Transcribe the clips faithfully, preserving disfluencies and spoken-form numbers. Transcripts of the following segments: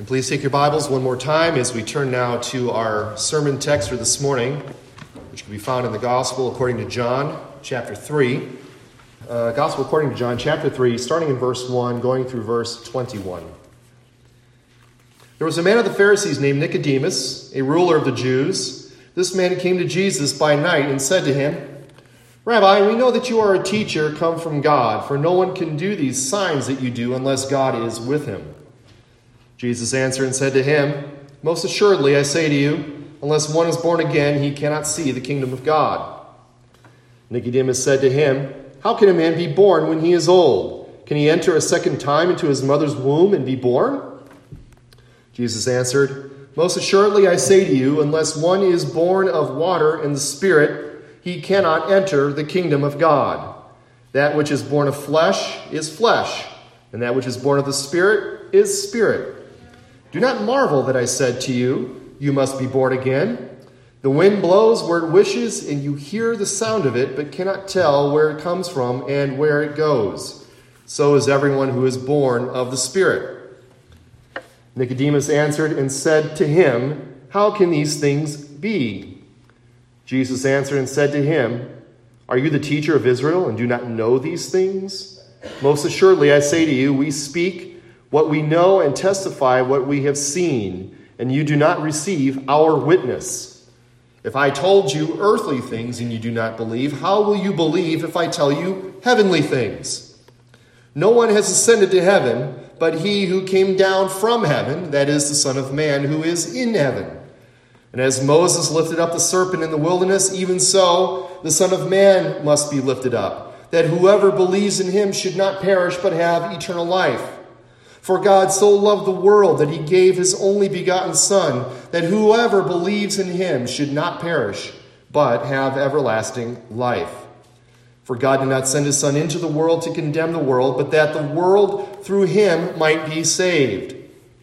And please take your Bibles one more time as we turn now to our sermon text for this morning, which can be found in the Gospel according to John, chapter three. Uh, Gospel according to John, chapter three, starting in verse one, going through verse twenty-one. There was a man of the Pharisees named Nicodemus, a ruler of the Jews. This man came to Jesus by night and said to him, "Rabbi, we know that you are a teacher come from God, for no one can do these signs that you do unless God is with him." Jesus answered and said to him, "Most assuredly, I say to you, unless one is born again, he cannot see the kingdom of God." Nicodemus said to him, "How can a man be born when he is old? Can he enter a second time into his mother's womb and be born?" Jesus answered, "Most assuredly, I say to you, unless one is born of water and the Spirit, he cannot enter the kingdom of God. That which is born of flesh is flesh, and that which is born of the Spirit is spirit. Do not marvel that I said to you, you must be born again. The wind blows where it wishes, and you hear the sound of it, but cannot tell where it comes from and where it goes. So is everyone who is born of the Spirit." Nicodemus answered and said to him, "How can these things be?" Jesus answered and said to him, "Are you the teacher of Israel and do not know these things? Most assuredly, I say to you, we speak what we know and testify what we have seen, and you do not receive our witness. If I told you earthly things and you do not believe, how will you believe if I tell you heavenly things? No one has ascended to heaven but he who came down from heaven, that is the Son of Man who is in heaven. And as Moses lifted up the serpent in the wilderness, even so the Son of Man must be lifted up, that whoever believes in him should not perish but have eternal life. For God so loved the world that he gave his only begotten Son, that whoever believes in him should not perish, but have everlasting life. For God did not send his Son into the world to condemn the world, but that the world through him might be saved.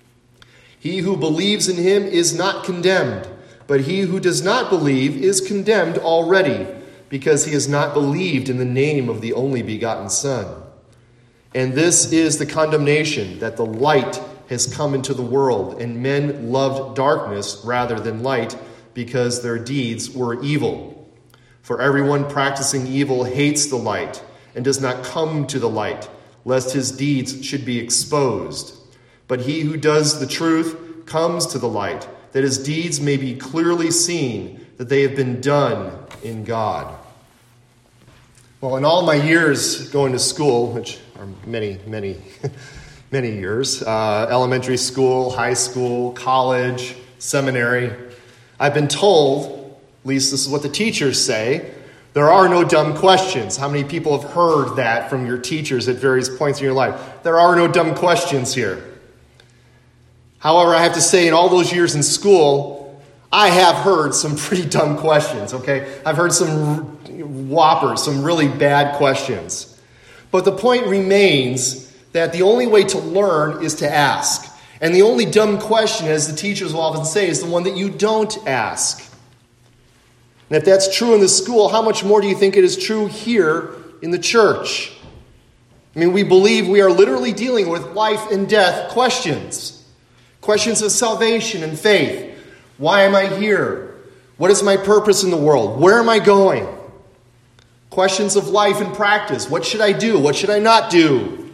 He who believes in him is not condemned, but he who does not believe is condemned already, because he has not believed in the name of the only begotten Son. And this is the condemnation, that the light has come into the world, and men loved darkness rather than light, because their deeds were evil. For everyone practicing evil hates the light, and does not come to the light, lest his deeds should be exposed. But he who does the truth comes to the light, that his deeds may be clearly seen, that they have been done in God." Well, in all my years going to school, which are many, many, many years, uh, elementary school, high school, college, seminary, I've been told, at least this is what the teachers say, there are no dumb questions. How many people have heard that from your teachers at various points in your life? There are no dumb questions here. However, I have to say, in all those years in school, I have heard some pretty dumb questions, okay? I've heard some whoppers, some really bad questions. But the point remains that the only way to learn is to ask. And the only dumb question, as the teachers will often say, is the one that you don't ask. And if that's true in the school, how much more do you think it is true here in the church? I mean, we believe we are literally dealing with life and death questions. Questions of salvation and faith. Why am I here? What is my purpose in the world? Where am I going? Questions of life and practice. What should I do? What should I not do?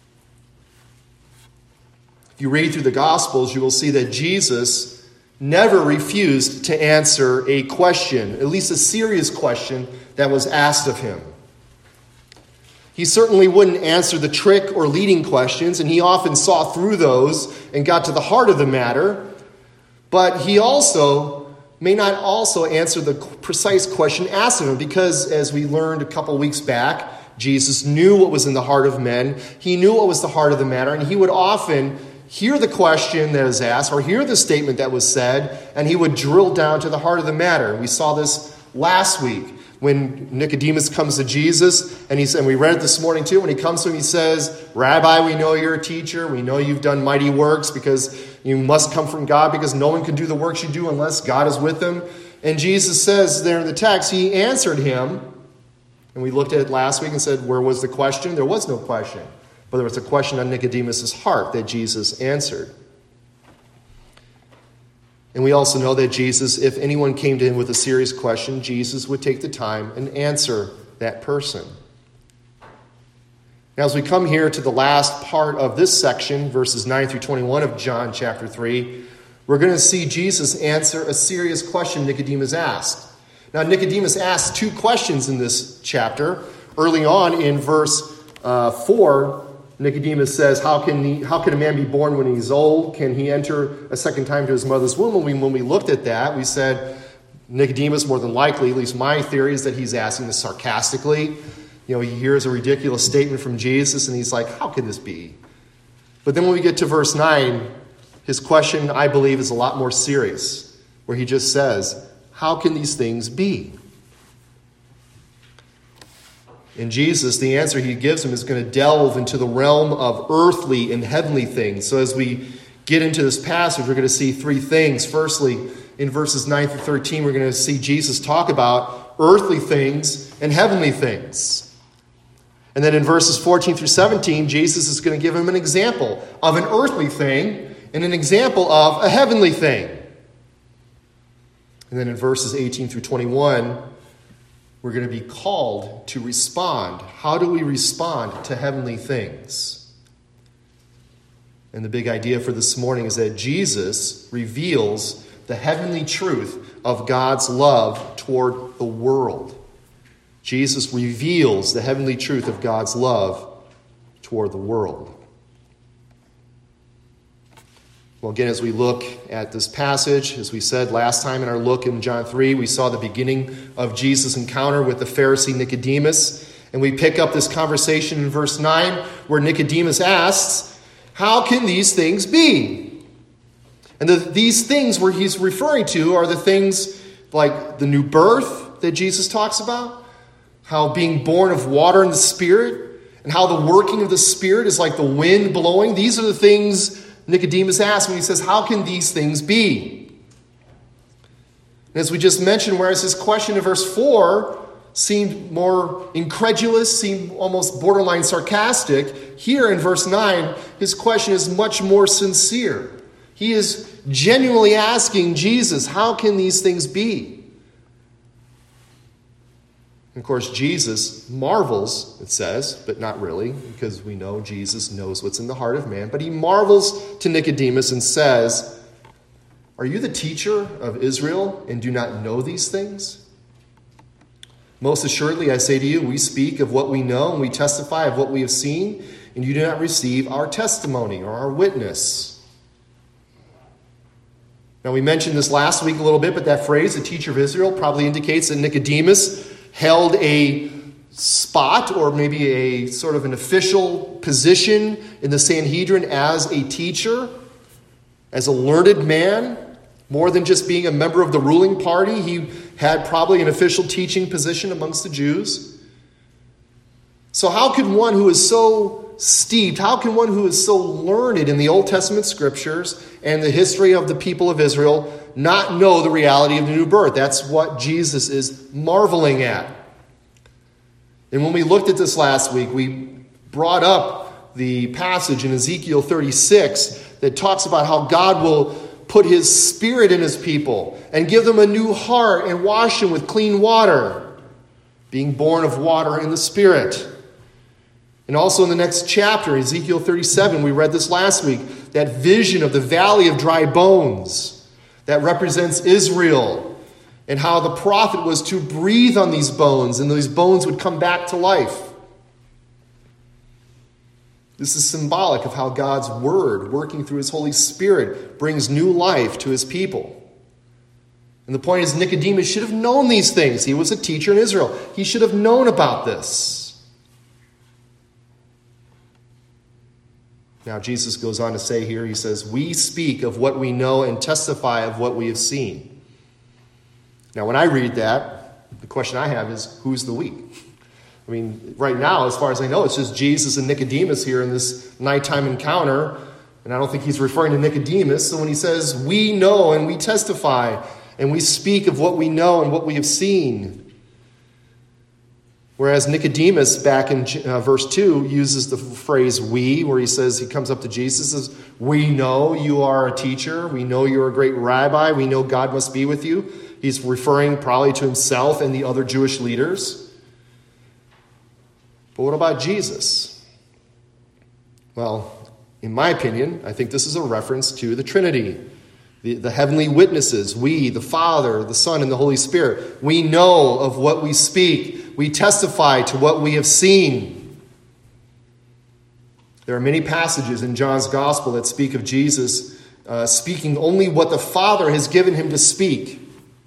If you read through the Gospels, you will see that Jesus never refused to answer a question, at least a serious question, that was asked of him. He certainly wouldn't answer the trick or leading questions, and he often saw through those and got to the heart of the matter. But he also may not also answer the precise question asked of him, because as we learned a couple weeks back, Jesus knew what was in the heart of men. He knew what was the heart of the matter, and he would often hear the question that was asked or hear the statement that was said, and he would drill down to the heart of the matter. We saw this last week when Nicodemus comes to Jesus, and, he, and we read it this morning too, when he comes to him, he says, "Rabbi, we know you're a teacher. We know you've done mighty works because you must come from God, because no one can do the works you do unless God is with them." And Jesus says there in the text, he answered him, and we looked at it last week and said, where was the question? There was no question. But there was a question on Nicodemus' heart that Jesus answered. And we also know that Jesus, if anyone came to him with a serious question, Jesus would take the time and answer that person. Now, as we come here to the last part of this section, verses nine through twenty-one of John chapter three, we're going to see Jesus answer a serious question Nicodemus asked. Now, Nicodemus asked two questions in this chapter. Early on in verse uh, four, Nicodemus says, how can he, how can a man be born when he's old? Can he enter a second time to his mother's womb? When we, when we looked at that, we said Nicodemus, more than likely, at least my theory, is that he's asking this sarcastically. You know, he hears a ridiculous statement from Jesus, and he's like, how can this be? But then when we get to verse nine, his question, I believe, is a lot more serious, where he just says, how can these things be? And Jesus, the answer he gives him is going to delve into the realm of earthly and heavenly things. So as we get into this passage, we're going to see three things. Firstly, in verses nine through thirteen, we're going to see Jesus talk about earthly things and heavenly things. And then in verses fourteen through seventeen, Jesus is going to give him an example of an earthly thing and an example of a heavenly thing. And then in verses eighteen through twenty-one, we're going to be called to respond. How do we respond to heavenly things? And the big idea for this morning is that Jesus reveals the heavenly truth of God's love toward the world. Jesus reveals the heavenly truth of God's love toward the world. Well, again, as we look at this passage, as we said last time in our look in John three, we saw the beginning of Jesus' encounter with the Pharisee Nicodemus. And we pick up this conversation in verse nine, where Nicodemus asks, how can these things be? And the, these things where he's referring to are the things like the new birth that Jesus talks about, how being born of water and the Spirit, and how the working of the Spirit is like the wind blowing. These are the things Nicodemus asks when he says, how can these things be? And as we just mentioned, whereas his question in verse four seemed more incredulous, seemed almost borderline sarcastic, here in verse nine, his question is much more sincere. He is genuinely asking Jesus, how can these things be? And of course, Jesus marvels, it says, but not really, because we know Jesus knows what's in the heart of man. But he marvels to Nicodemus and says, are you the teacher of Israel and do not know these things? Most assuredly, I say to you, we speak of what we know and we testify of what we have seen, and you do not receive our testimony or our witness. Now, we mentioned this last week a little bit, but that phrase, the teacher of Israel, probably indicates that Nicodemus held a spot or maybe a sort of an official position in the Sanhedrin as a teacher, as a learned man. More than just being a member of the ruling party, he had probably an official teaching position amongst the Jews. So how can one who is so steeped, how can one who is so learned in the Old Testament scriptures and the history of the people of Israel not know the reality of the new birth? That's what Jesus is marveling at. And when we looked at this last week, we brought up the passage in Ezekiel thirty-six that talks about how God will put his Spirit in his people and give them a new heart and wash them with clean water, being born of water and the Spirit. And also in the next chapter, Ezekiel thirty-seven, we read this last week, that vision of the valley of dry bones that represents Israel, and how the prophet was to breathe on these bones, and these bones would come back to life. This is symbolic of how God's word, working through his Holy Spirit, brings new life to his people. And the point is, Nicodemus should have known these things. He was a teacher in Israel. He should have known about this. Now, Jesus goes on to say here, he says, we speak of what we know and testify of what we have seen. Now, when I read that, the question I have is, who's the we? I mean, right now, as far as I know, it's just Jesus and Nicodemus here in this nighttime encounter. And I don't think he's referring to Nicodemus. So when he says, we know and we testify and we speak of what we know and what we have seen, Whereas Nicodemus, back in uh, verse two, uses the phrase we, where he says, he comes up to Jesus and says, we know you are a teacher. We know you're a great rabbi. We know God must be with you. He's referring probably to himself and the other Jewish leaders. But what about Jesus? Well, in my opinion, I think this is a reference to the Trinity. The, the heavenly witnesses, we, the Father, the Son, and the Holy Spirit. We know of what we speak. We testify to what we have seen. There are many passages in John's Gospel that speak of Jesus uh, speaking only what the Father has given him to speak.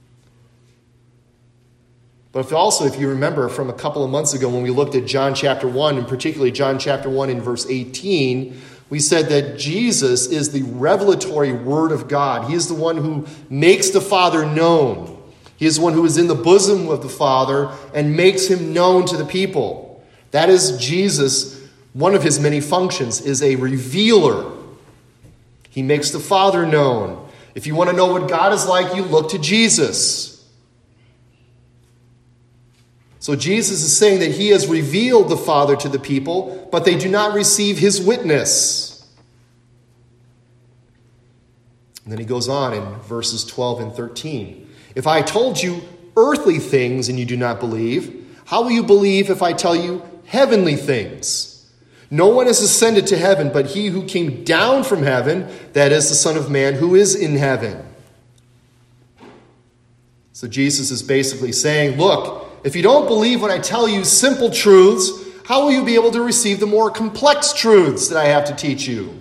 But if also, if you remember from a couple of months ago when we looked at John chapter one, and particularly John chapter one in verse eighteen, we said that Jesus is the revelatory word of God. He is the one who makes the Father known. He is the one who is in the bosom of the Father and makes him known to the people. That is Jesus. One of his many functions is a revealer. He makes the Father known. If you want to know what God is like, you look to Jesus. So Jesus is saying that he has revealed the Father to the people, but they do not receive his witness. And then he goes on in verses twelve and thirteen. If I told you earthly things and you do not believe, how will you believe if I tell you heavenly things? No one has ascended to heaven, but he who came down from heaven, that is the Son of Man who is in heaven. So Jesus is basically saying, look, if you don't believe when I tell you simple truths, how will you be able to receive the more complex truths that I have to teach you?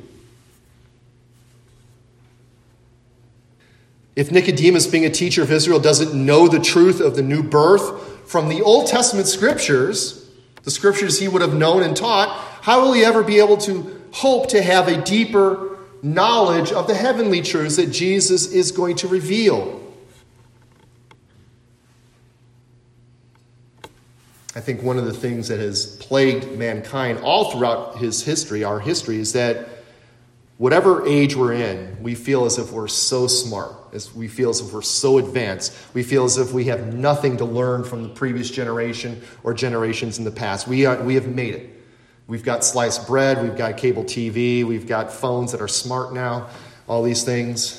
If Nicodemus, being a teacher of Israel, doesn't know the truth of the new birth from the Old Testament scriptures, the scriptures he would have known and taught, how will he ever be able to hope to have a deeper knowledge of the heavenly truths that Jesus is going to reveal? I think one of the things that has plagued mankind all throughout his history, our history, is that whatever age we're in, we feel as if we're so smart, as we feel as if we're so advanced. We feel as if we have nothing to learn from the previous generation or generations in the past. We are, we have made it. We've got sliced bread, we've got cable T V, we've got phones that are smart now, all these things.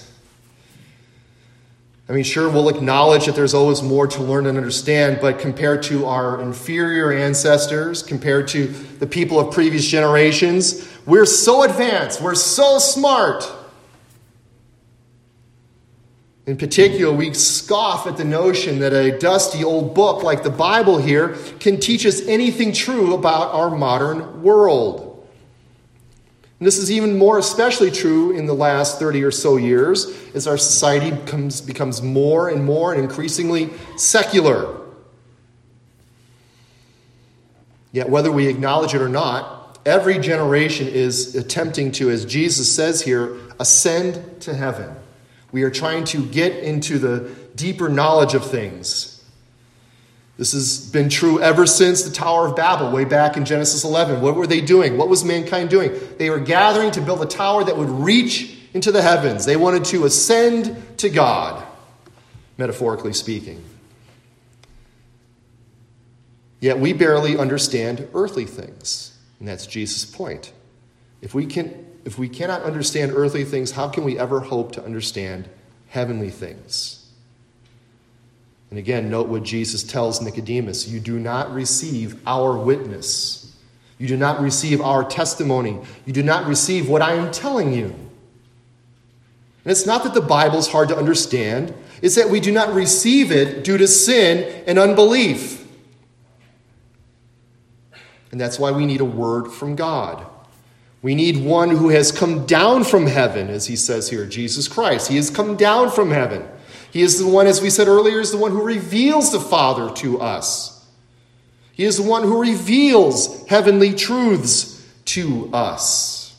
I mean, sure, we'll acknowledge that there's always more to learn and understand, but compared to our inferior ancestors, compared to the people of previous generations, we're so advanced, we're so smart. In particular, we scoff at the notion that a dusty old book like the Bible here can teach us anything true about our modern world. And this is even more especially true in the last thirty or so years as our society becomes, becomes more and more and increasingly secular. Yet whether we acknowledge it or not, every generation is attempting to, as Jesus says here, ascend to heaven. We are trying to get into the deeper knowledge of things. This has been true ever since the Tower of Babel, way back in Genesis eleven. What were they doing? What was mankind doing? They were gathering to build a tower that would reach into the heavens. They wanted to ascend to God, metaphorically speaking. Yet we barely understand earthly things. And that's Jesus' point. If we can, if we cannot understand earthly things, how can we ever hope to understand heavenly things? And again, note what Jesus tells Nicodemus. You do not receive our witness. You do not receive our testimony. You do not receive what I am telling you. And it's not that the Bible is hard to understand. It's that we do not receive it due to sin and unbelief. And that's why we need a word from God. We need one who has come down from heaven, as he says here, Jesus Christ. He has come down from heaven. He is the one, as we said earlier, is the one who reveals the Father to us. He is the one who reveals heavenly truths to us.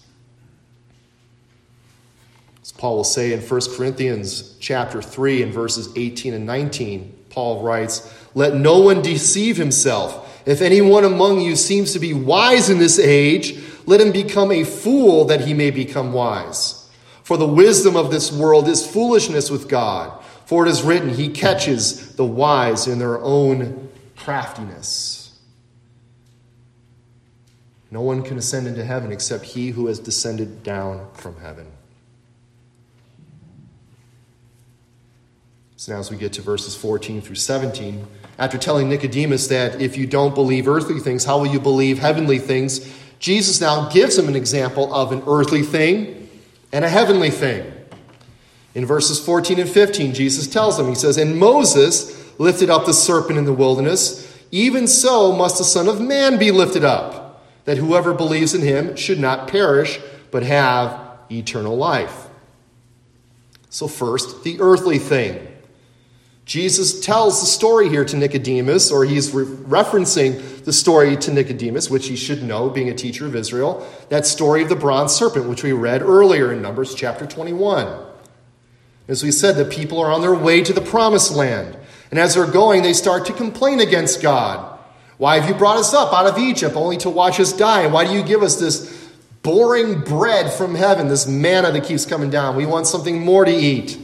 As Paul will say in First Corinthians chapter three and verses eighteen and nineteen, Paul writes, "Let no one deceive himself. If anyone among you seems to be wise in this age, let him become a fool that he may become wise. For the wisdom of this world is foolishness with God. For it is written, he catches the wise in their own craftiness." No one can ascend into heaven except he who has descended down from heaven. So now as we get to verses fourteen through seventeen, after telling Nicodemus that if you don't believe earthly things, how will you believe heavenly things? Jesus now gives him an example of an earthly thing and a heavenly thing. In verses fourteen and fifteen, Jesus tells him, he says, "And Moses lifted up the serpent in the wilderness, even so must the Son of Man be lifted up, that whoever believes in him should not perish, but have eternal life." So first, the earthly thing. Jesus tells the story here to Nicodemus, or he's re- referencing the story to Nicodemus, which he should know, being a teacher of Israel, that story of the bronze serpent, which we read earlier in Numbers chapter twenty-one. As we said, the people are on their way to the promised land. And as they're going, they start to complain against God. "Why have you brought us up out of Egypt only to watch us die? And why do you give us this boring bread from heaven, this manna that keeps coming down? We want something more to eat."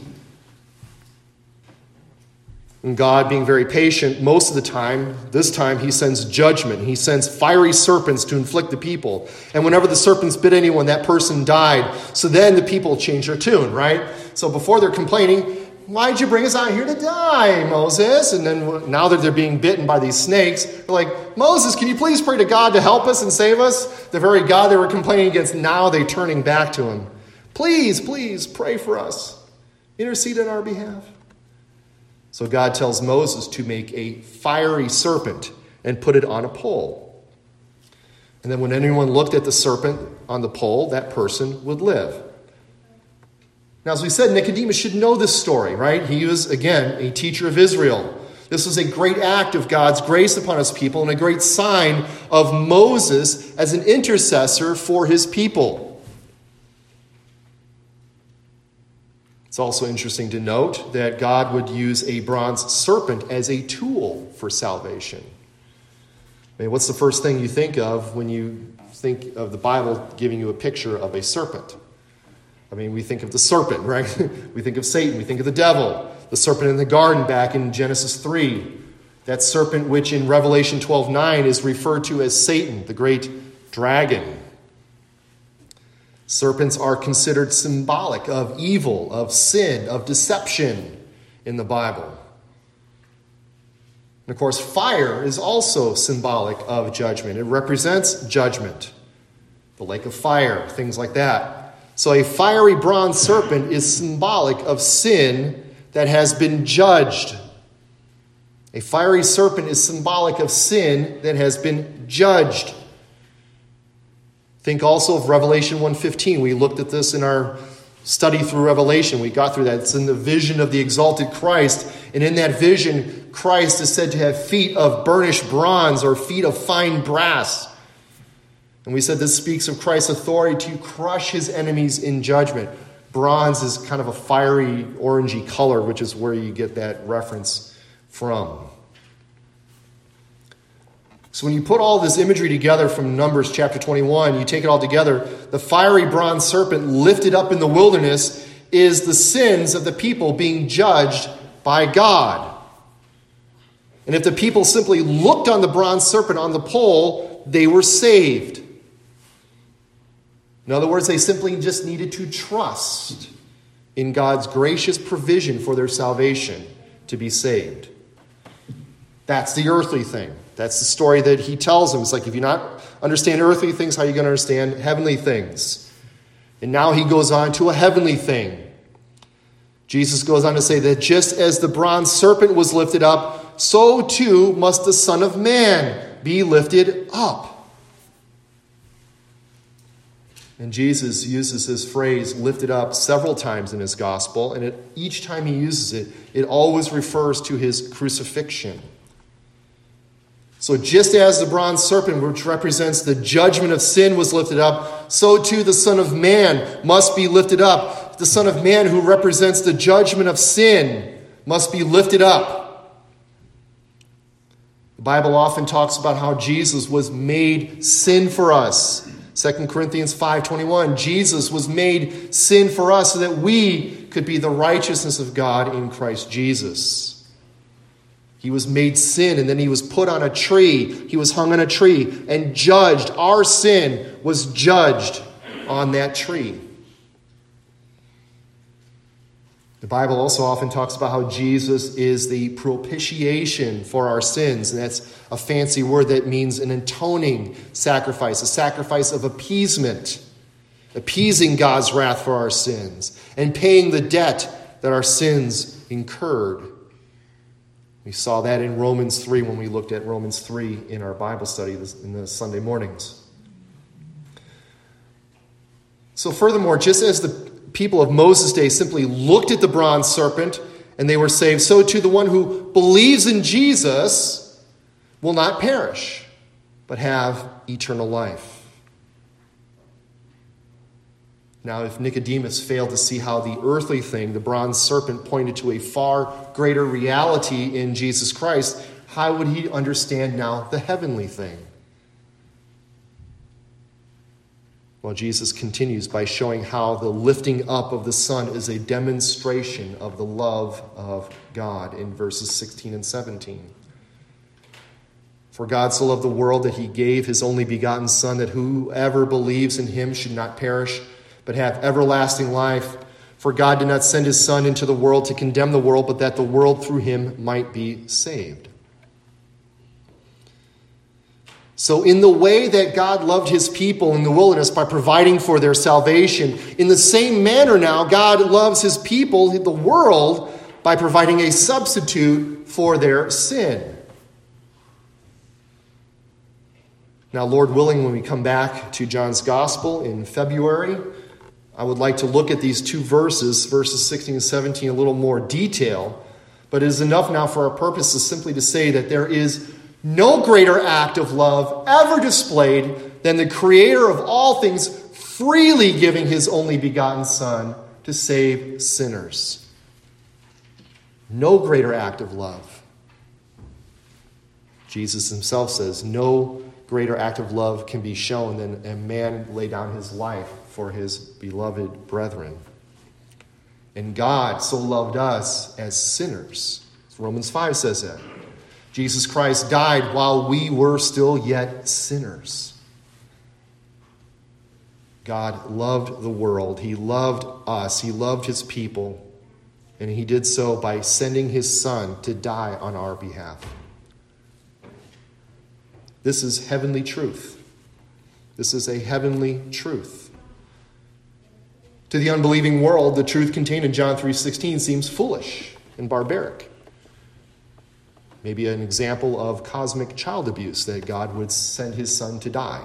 And God, being very patient most of the time, this time he sends judgment. He sends fiery serpents to inflict the people. And whenever the serpents bit anyone, that person died. So then the people change their tune, right? So before they're complaining, "Why'd you bring us out here to die, Moses?" And then now that they're being bitten by these snakes, they're like, "Moses, can you please pray to God to help us and save us?" The very God they were complaining against, now they're turning back to him. "Please, please pray for us. Intercede on our behalf." So God tells Moses to make a fiery serpent and put it on a pole. And then when anyone looked at the serpent on the pole, that person would live. Now, as we said, Nicodemus should know this story, right? He was, again, a teacher of Israel. This was a great act of God's grace upon his people and a great sign of Moses as an intercessor for his people. It's also interesting to note that God would use a bronze serpent as a tool for salvation. I mean, what's the first thing you think of when you think of the Bible giving you a picture of a serpent? I mean, we think of the serpent, right? We think of Satan. We think of the devil. The serpent in the garden back in Genesis three. That serpent which in Revelation twelve nine is referred to as Satan, the great dragon. Serpents are considered symbolic of evil, of sin, of deception in the Bible. And of course, fire is also symbolic of judgment. It represents judgment. The lake of fire, things like that. So a fiery bronze serpent is symbolic of sin that has been judged. A fiery serpent is symbolic of sin that has been judged. Think also of Revelation one fifteen. We looked at this in our study through Revelation. We got through that. It's in the vision of the exalted Christ. And in that vision, Christ is said to have feet of burnished bronze or feet of fine brass. And we said this speaks of Christ's authority to crush his enemies in judgment. Bronze is kind of a fiery, orangey color, which is where you get that reference from. So when you put all this imagery together from Numbers chapter twenty-one, you take it all together, the fiery bronze serpent lifted up in the wilderness is the sins of the people being judged by God. And if the people simply looked on the bronze serpent on the pole, they were saved. In other words, they simply just needed to trust in God's gracious provision for their salvation to be saved. That's the earthly thing. That's the story that he tells them. It's like, if you not understand earthly things, how are you going to understand heavenly things? And now he goes on to a heavenly thing. Jesus goes on to say that just as the bronze serpent was lifted up, so too must the Son of Man be lifted up. And Jesus uses this phrase, lifted up, several times in his gospel. And it, each time he uses it, it always refers to his crucifixion. So just as the bronze serpent, which represents the judgment of sin, was lifted up, so too the Son of Man must be lifted up. The Son of Man, who represents the judgment of sin, must be lifted up. The Bible often talks about how Jesus was made sin for us. Second Corinthians five twenty-one, Jesus was made sin for us so that we could be the righteousness of God in Christ Jesus. He was made sin, and then he was put on a tree. He was hung on a tree and judged. Our sin was judged on that tree. The Bible also often talks about how Jesus is the propitiation for our sins. And that's a fancy word that means an atoning sacrifice, a sacrifice of appeasement, appeasing God's wrath for our sins and paying the debt that our sins incurred. We saw that in Romans three when we looked at Romans three in our Bible study in the Sunday mornings. So furthermore, just as the people of Moses' day simply looked at the bronze serpent and they were saved, so too the one who believes in Jesus will not perish, but have eternal life. Now, if Nicodemus failed to see how the earthly thing, the bronze serpent, pointed to a far greater reality in Jesus Christ, how would he understand now the heavenly thing? Well, Jesus continues by showing how the lifting up of the Son is a demonstration of the love of God in verses sixteen and seventeen. For God so loved the world that he gave his only begotten Son, that whoever believes in him should not perish, but have everlasting life. For God did not send his Son into the world to condemn the world, but that the world through him might be saved. So in the way that God loved his people in the wilderness by providing for their salvation, in the same manner now, God loves his people, the world, by providing a substitute for their sin. Now, Lord willing, when we come back to John's Gospel in February, I would like to look at these two verses, verses sixteen and seventeen, in a little more detail. But it is enough now for our purposes simply to say that there is no greater act of love ever displayed than the Creator of all things freely giving his only begotten Son to save sinners. No greater act of love. Jesus himself says, no greater act of love can be shown than a man lay down his life for his beloved brethren. And God so loved us as sinners. Romans five says that. Jesus Christ died while we were still yet sinners. God loved the world. He loved us. He loved his people. And he did so by sending his Son to die on our behalf. This is heavenly truth. This is a heavenly truth. To the unbelieving world, the truth contained in John three sixteen seems foolish and barbaric. Maybe an example of cosmic child abuse, that God would send his Son to die.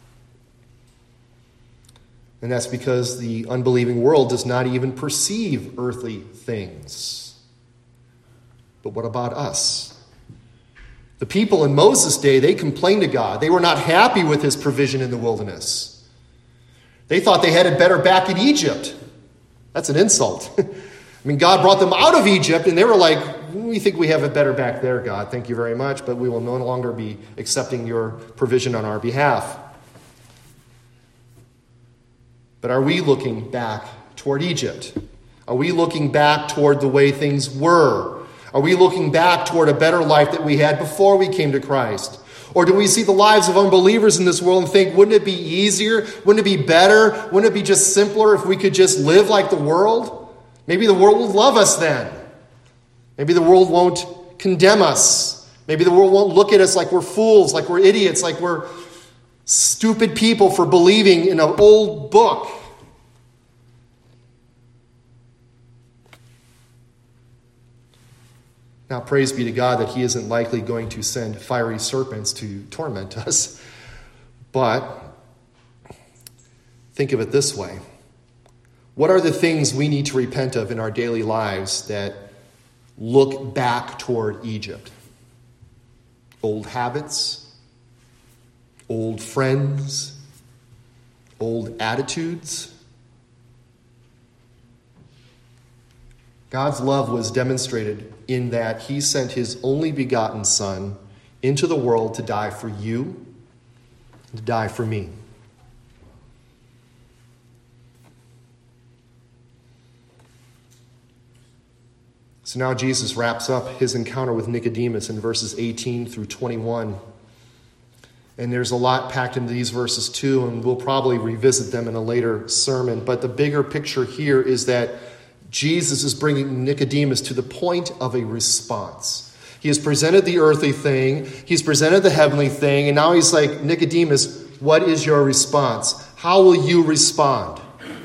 And that's because the unbelieving world does not even perceive earthly things. But what about us? The people in Moses' day, they complained to God. They were not happy with his provision in the wilderness. They thought they had it better back in Egypt. That's an insult. I mean, God brought them out of Egypt, and they were like, we think we have it better back there, God. Thank you very much, but we will no longer be accepting your provision on our behalf. But are we looking back toward Egypt? Are we looking back toward the way things were? Are we looking back toward a better life that we had before we came to Christ? Or do we see the lives of unbelievers in this world and think, wouldn't it be easier? Wouldn't it be better? Wouldn't it be just simpler if we could just live like the world? Maybe the world will love us then. Maybe the world won't condemn us. Maybe the world won't look at us like we're fools, like we're idiots, like we're stupid people for believing in an old book. Now, praise be to God that he isn't likely going to send fiery serpents to torment us. But think of it this way. What are the things we need to repent of in our daily lives that look back toward Egypt? Old habits, old friends, old attitudes. God's love was demonstrated in that he sent his only begotten Son into the world to die for you, to die for me. So now Jesus wraps up his encounter with Nicodemus in verses eighteen through twenty-one. And there's a lot packed into these verses too, and we'll probably revisit them in a later sermon. But the bigger picture here is that Jesus is bringing Nicodemus to the point of a response. He has presented the earthly thing, he's presented the heavenly thing, and now he's like, Nicodemus, what is your response? How will you respond?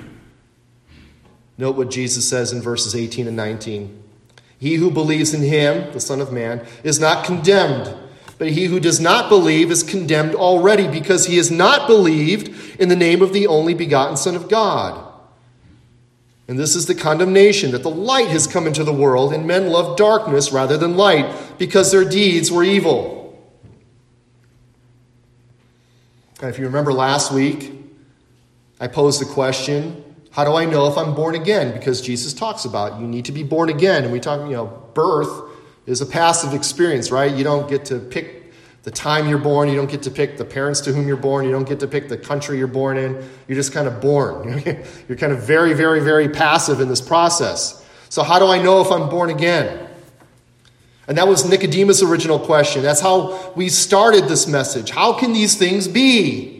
Note what Jesus says in verses eighteen and nineteen. He who believes in him, the Son of Man, is not condemned, but he who does not believe is condemned already, because he has not believed in the name of the only begotten Son of God. And this is the condemnation, that the light has come into the world, and men love darkness rather than light, because their deeds were evil. And if you remember last week, I posed the question, how do I know if I'm born again? Because Jesus talks about you need to be born again. And we talk, you know, birth is a passive experience, right? You don't get to pick the time you're born. You don't get to pick the parents to whom you're born. You don't get to pick the country you're born in. You're just kind of born. You're kind of very, very, very passive in this process. So how do I know if I'm born again? And that was Nicodemus' original question. That's how we started this message. How can these things be?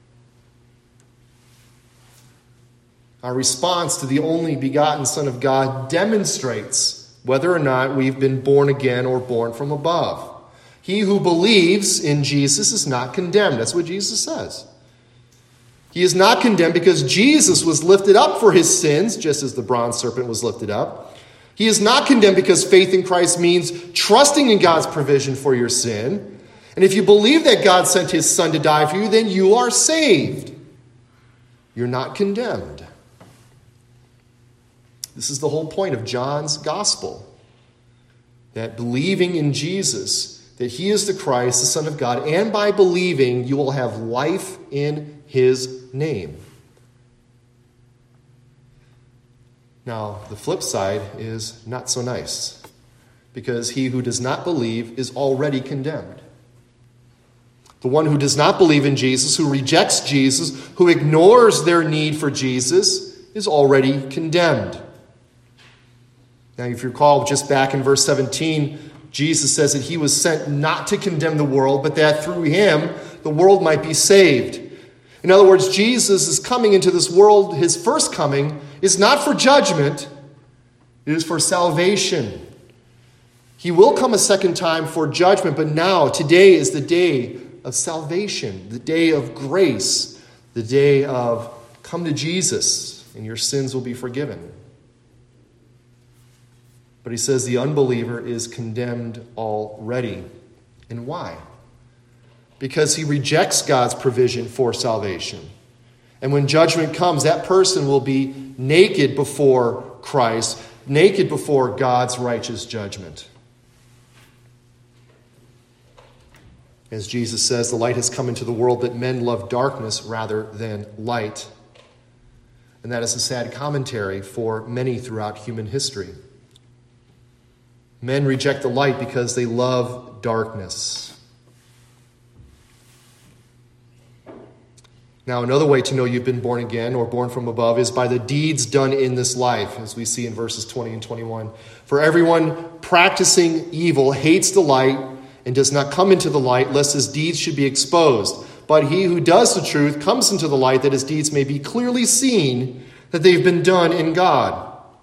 Our response to the only begotten Son of God demonstrates whether or not we've been born again or born from above. He who believes in Jesus is not condemned. That's what Jesus says. He is not condemned because Jesus was lifted up for his sins, just as the bronze serpent was lifted up. He is not condemned because faith in Christ means trusting in God's provision for your sin. And if you believe that God sent his Son to die for you, then you are saved. You're not condemned. This is the whole point of John's gospel, that believing in Jesus, that he is the Christ, the Son of God, and by believing you will have life in his name. Now, the flip side is not so nice, because he who does not believe is already condemned. The one who does not believe in Jesus, who rejects Jesus, who ignores their need for Jesus, is already condemned. Now, if you recall, just back in verse seventeen, Jesus says that he was sent not to condemn the world, but that through him the world might be saved. In other words, Jesus is coming into this world. His first coming is not for judgment, it is for salvation. He will come a second time for judgment, but now, today is the day of salvation, the day of grace, the day of come to Jesus and your sins will be forgiven. But he says the unbeliever is condemned already. And why? Because he rejects God's provision for salvation. And when judgment comes, that person will be naked before Christ, naked before God's righteous judgment. As Jesus says, the light has come into the world, but men love darkness rather than light. And that is a sad commentary for many throughout human history. Men reject the light because they love darkness. Now, another way to know you've been born again or born from above is by the deeds done in this life, as we see in verses twenty and twenty-one. For everyone practicing evil hates the light and does not come into the light, lest his deeds should be exposed. But he who does the truth comes into the light, that his deeds may be clearly seen, that they've been done in God.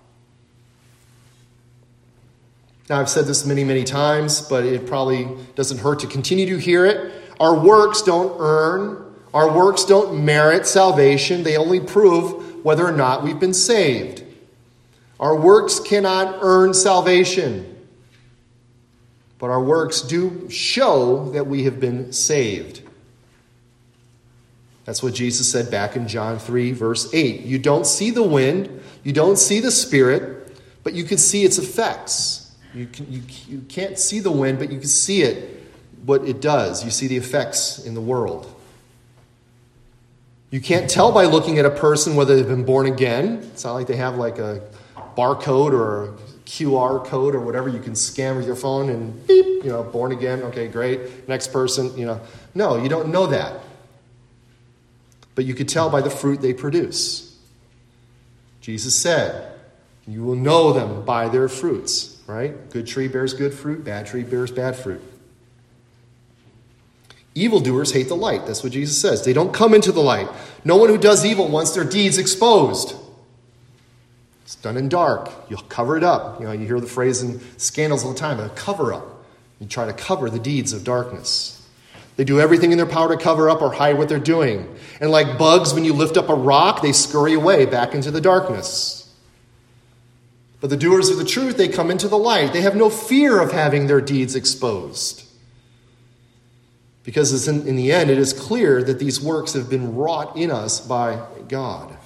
Now, I've said this many, many times, but it probably doesn't hurt to continue to hear it. Our works don't earn, our works don't merit salvation. They only prove whether or not we've been saved. Our works cannot earn salvation, but our works do show that we have been saved. That's what Jesus said back in John three, verse eight. You don't see the wind, you don't see the Spirit, but you can see its effects. You, can, you, you can't see the wind, but you can see it, what it does. You see the effects in the world. You can't tell by looking at a person whether they've been born again. It's not like they have like a barcode or a Q R code or whatever you can scan with your phone and beep, you know, born again. Okay, great. Next person, you know. No, you don't know that. But you could tell by the fruit they produce. Jesus said, You will know them by their fruits, right? Good tree bears good fruit, bad tree bears bad fruit. Evildoers hate the light. That's what Jesus says. They don't come into the light. No one who does evil wants their deeds exposed. It's done in dark. You'll cover it up. You know, you hear the phrase in scandals all the time, a cover up. You try to cover the deeds of darkness. They do everything in their power to cover up or hide what they're doing. And like bugs, when you lift up a rock, they scurry away back into the darkness. But the doers of the truth, they come into the light. They have no fear of having their deeds exposed. Because in, in the end, it is clear that these works have been wrought in us by God.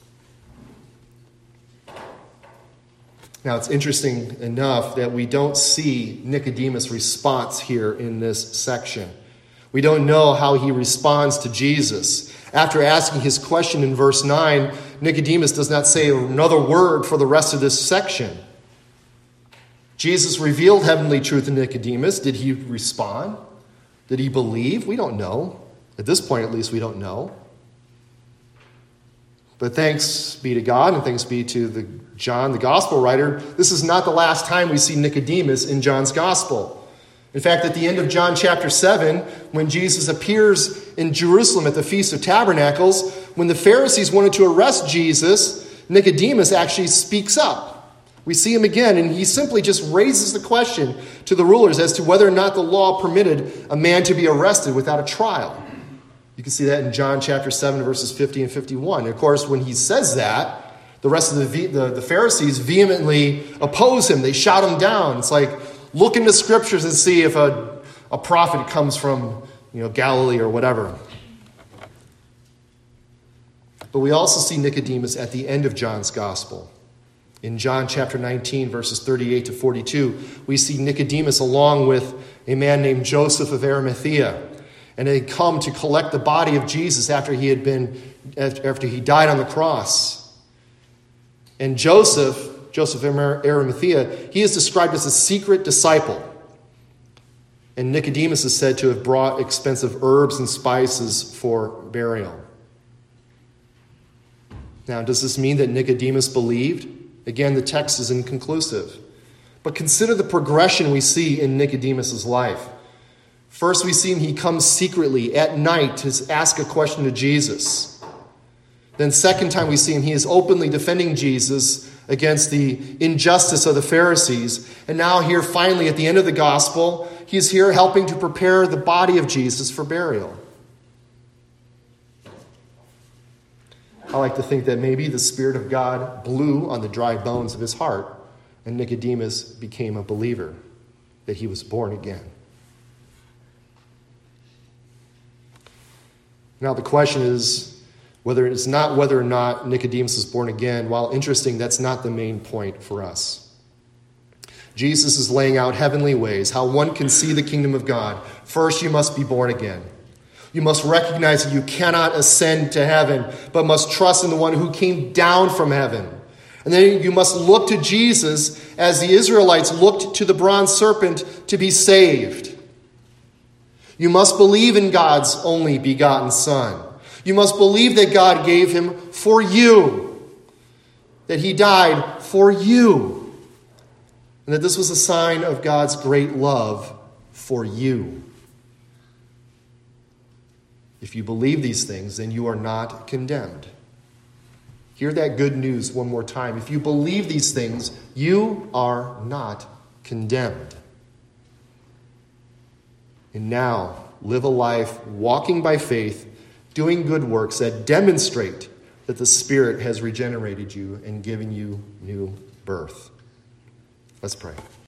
Now, it's interesting enough that we don't see Nicodemus' response here in this section. We don't know how he responds to Jesus. After asking his question in verse nine, Nicodemus does not say another word for the rest of this section. Jesus revealed heavenly truth to Nicodemus. Did he respond? Did he believe? We don't know. At this point, at least, we don't know. But thanks be to God and thanks be to the John, the gospel writer, this is not the last time we see Nicodemus in John's gospel. In fact, at the end of John chapter seven, when Jesus appears in Jerusalem at the Feast of Tabernacles, when the Pharisees wanted to arrest Jesus, Nicodemus actually speaks up. We see him again, and he simply just raises the question to the rulers as to whether or not the law permitted a man to be arrested without a trial. You can see that in John chapter seven, verses fifty and fifty-one. And of course, when he says that, the rest of the, the, the Pharisees vehemently oppose him. They shout him down. It's like, look in the scriptures and see if a, a prophet comes from, you know, Galilee or whatever. But we also see Nicodemus at the end of John's gospel. In John chapter nineteen, verses thirty-eight to forty-two, we see Nicodemus along with a man named Joseph of Arimathea. And they come to collect the body of Jesus after he had been, after he died on the cross. And Joseph, Joseph of Arimathea, he is described as a secret disciple. And Nicodemus is said to have brought expensive herbs and spices for burial. Now, does this mean that Nicodemus believed? Again, the text is inconclusive. But consider the progression we see in Nicodemus' life. First, we see him, he comes secretly at night to ask a question to Jesus. Then second time we see him, he is openly defending Jesus against the injustice of the Pharisees. And now here, finally, at the end of the gospel, he's here helping to prepare the body of Jesus for burial. I like to think that maybe the Spirit of God blew on the dry bones of his heart, and Nicodemus became a believer, that he was born again. Now the question is whether it's not whether or not Nicodemus is born again. While interesting, that's not the main point for us. Jesus is laying out heavenly ways, how one can see the kingdom of God. First, you must be born again. You must recognize that you cannot ascend to heaven, but must trust in the one who came down from heaven. And then you must look to Jesus as the Israelites looked to the bronze serpent to be saved. You must believe in God's only begotten Son. You must believe that God gave him for you, that he died for you, and that this was a sign of God's great love for you. If you believe these things, then you are not condemned. Hear that good news one more time. If you believe these things, you are not condemned. And now, live a life walking by faith, doing good works that demonstrate that the Spirit has regenerated you and given you new birth. Let's pray.